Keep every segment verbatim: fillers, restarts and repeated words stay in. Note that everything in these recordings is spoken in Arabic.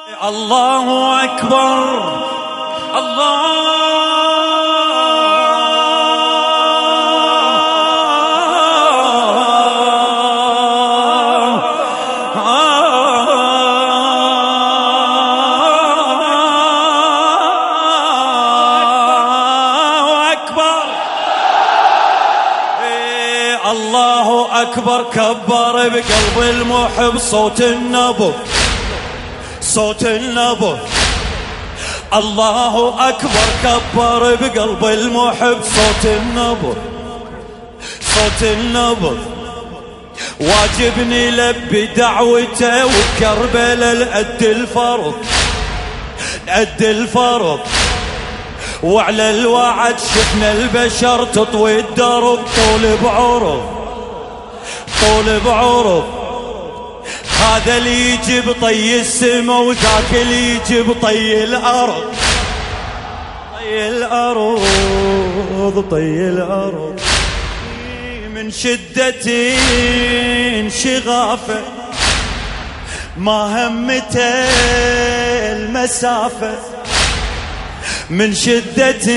الله أكبر الله الله أكبر كبر بقلب المحب صوت النبض صوت النبض. الله أكبر كبر بقلب المحب صوت النبض صوت النبض. واجب نلبي دعوته وكربلاء لأد الفرض لأد الفرض. وعلى الوعد شفنا البشر تطوي الدرب طول بعرض طول بعرض. هذا اللي يجي بطي السما وذاك اللي يجي بطي الأرض طي الأرض طي الأرض. من شدة انشغافه ما همته المسافة. من شدة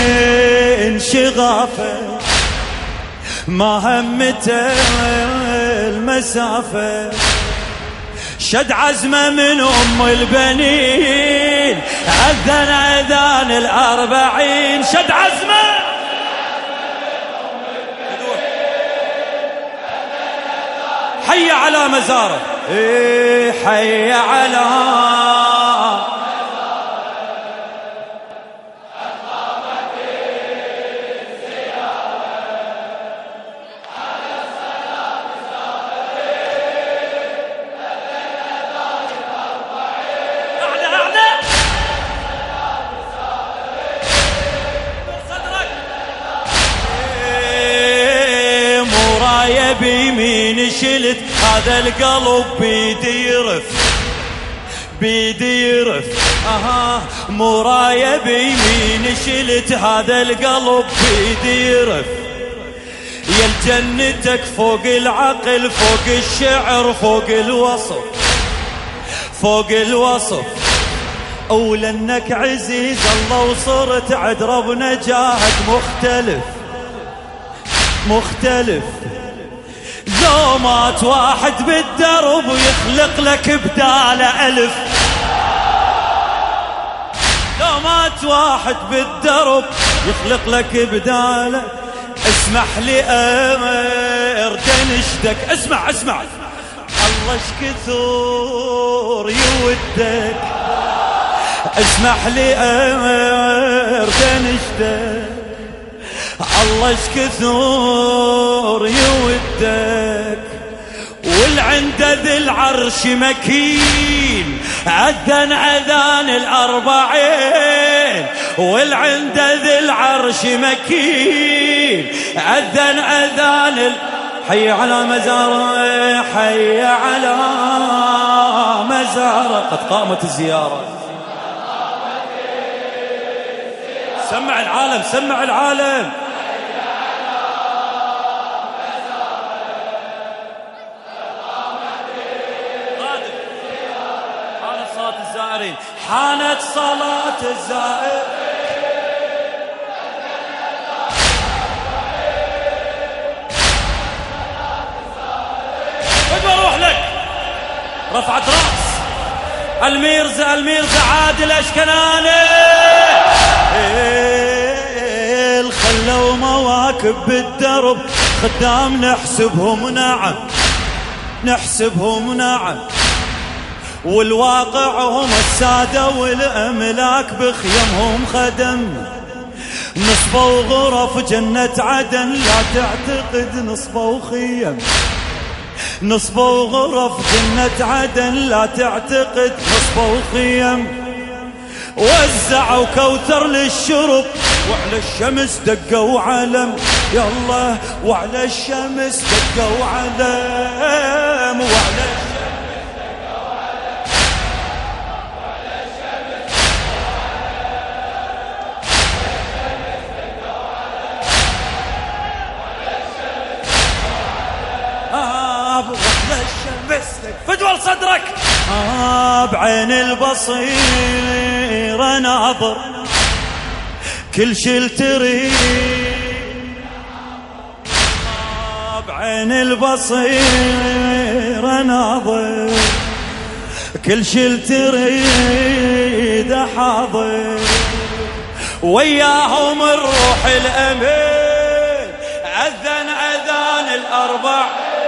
انشغافه ما همته المسافة. شد عزمه من أم البنين أذن أذان الأربعين. شد عزمه حي على مزاره إيه حي على بيمين شلت هذا القلب بيدي يرف بيدي يرف. اها مراية بيمين شلت هذا القلب بيدي يرف. يا جنتك فوق العقل فوق الشعر فوق الوصف فوق الوصف. ولأنك عزيز الله وصرت عد ربنا جاهك مختلف مختلف. لو مات واحد بالدرب ويخلق لك بداله ألف. لو مات واحد بالدرب يخلق لك بداله. اسمح لي أمر تنشدك اسمع اسمع. الله شكثور يودك. اسمح لي أمر تنشدك. الله شكثور يودك. والعند ذي العرش مكين أذن أذان الأربعين. والعند ذي العرش مكين أذن أذان ال... حي على مزاره حي على مزاره. قد قامت الزيارة. سمع العالم سمع العالم. حانت صلاة الزائر. بدي اروح لك. رفعت رأس الميرزا الميرزا عادل أشكناني. خلوا مواكب بالدرب خدام نحسبهم نعم نحسبهم نعم. والواقع هم السادة والأملاك بخيمهم خدم. نصبوا غرف جنة عدن لا تعتقد نصبوا خيم. نصبوا غرف جنة عدن لا تعتقد نصبوا خيم. وزعوا كوثر للشرب وعلى الشمس دقوا علم. يالله وعلى الشمس دقوا علم. وعلى فدول صدرك. آه بعين البصير ناظر كل شي تريد، بعين البصير ناظر كل شي تريد حاضر، وياهم الروح الأمين أذن أذان الأربع،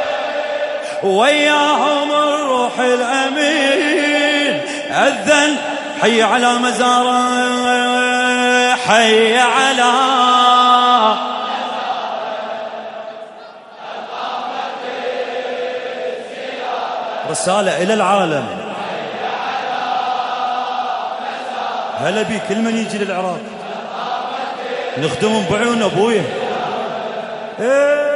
وياهم الروح الأمين أذن حي على مزاره، حي على رسالة إلى العالم. هلا بي كل من يجي للعراق نخدمهم بعيون أبويا. إيه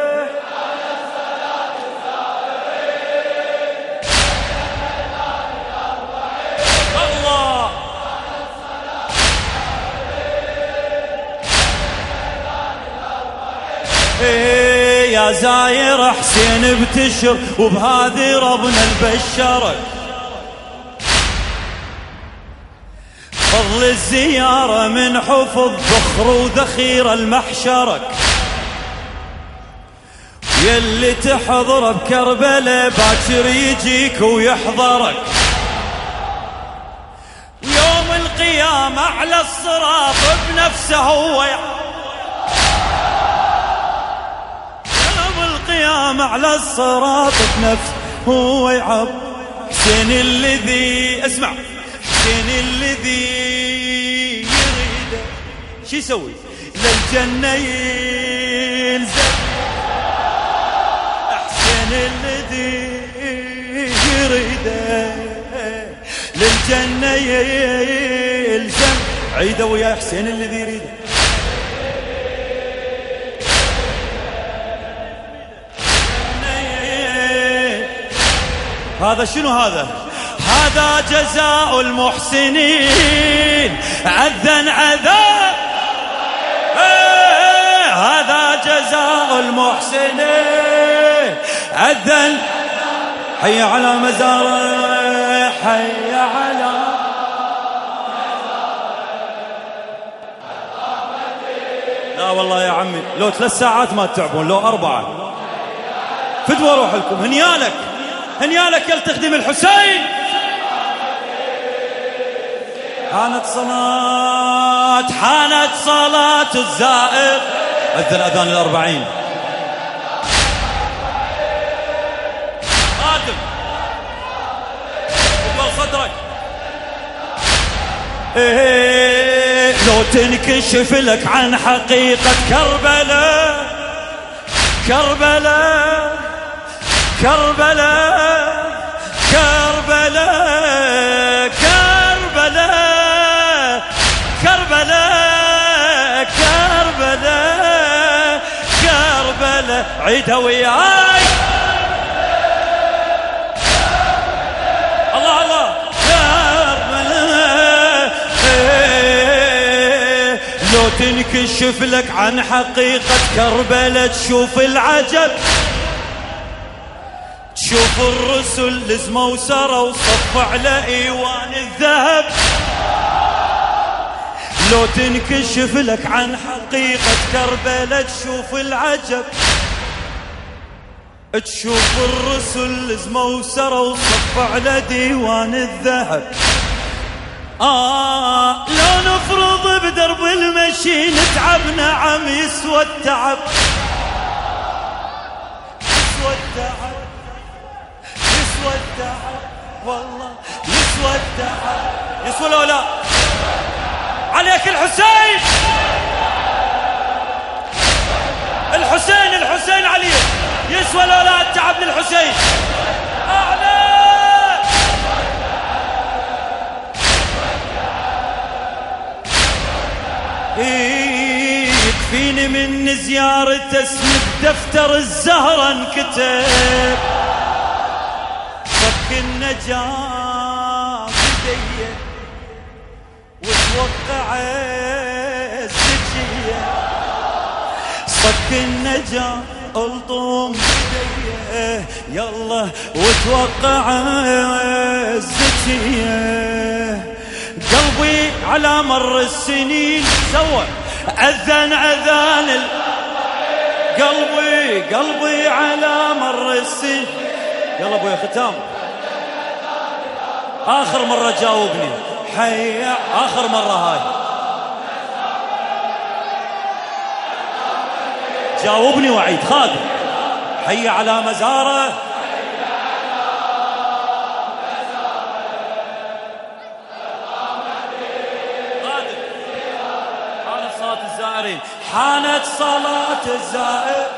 الله إيه يا زاير حسين ابتشر وبهذه ربنا البشرك، فضل الزيارة من حفظ ذخر وذخيرة المحشرك، يلي تحضر بكربلاء باكر يجيك ويحضرك، ويوم القيامة على الصراط بنفسه هو يوم القيامة على الصراط بنفسه هو يعب. حسين الذي اسمع حسين الذي يريده شو يسوي للجنة يلزم، حسين الذي يريده للجنة يلزم، عيده ويا حسين الذي يريده. هذا شنو هذا؟ هذا جزاء المحسنين أذن عذاب، ايه هذا جزاء المحسنين أذن حي على مزاره، حي على لا والله يا عمي لو ثلاث ساعات ما تتعبون، لو أربعة فدوا روح لكم. هنيالك هنيالك يل تخدم الحسين. حانت صلاة حانت صلاة الزائر، أذن أذان الأربعين. قادم اقبل صدرك. إيه لو تنكشف لك عن حقيقة كربلاء كربلاء كربلاء كربلاء كربلاء كربلاء كربلاء كربلاء عيدها وياي. الله الله كربلاء. لو تنكشف لك عن حقيقة كربلاء تشوف العجب، تشوف الرسل لزموا وسروا وصفوا على ايوان الذهب. لو تنكشف لك عن حقيقة كربلاء تشوف العجب، تشوف الرسل لزموا وسروا وصفوا على ديوان الذهب. آه لو نفرض بدرب المشي نتعب، نعم يسوى التعب يسوى التعب يسوى التعب والله يسوى التعب. يسوى لو لا عليك الحسين الحسين الحسين علي يسوى لو لا التعب للحسين. أعلى يكفيني من زيارة اسم دفتر الزهرة انكتب، صك النجاة بديه وتوقع السجية، صك النجاة الطوم بديه يلا وتوقع الزكية قلبي على مر السنين سوى أذن أذان ال... قلبي قلبي على مر السنين. يلا ابويا ختام آخر مرة جاوبني حي آخر مرة هاي جاوبني وعيد خالد حي على مزاره حانت صلاة الزائرين حانت صلاة الزائر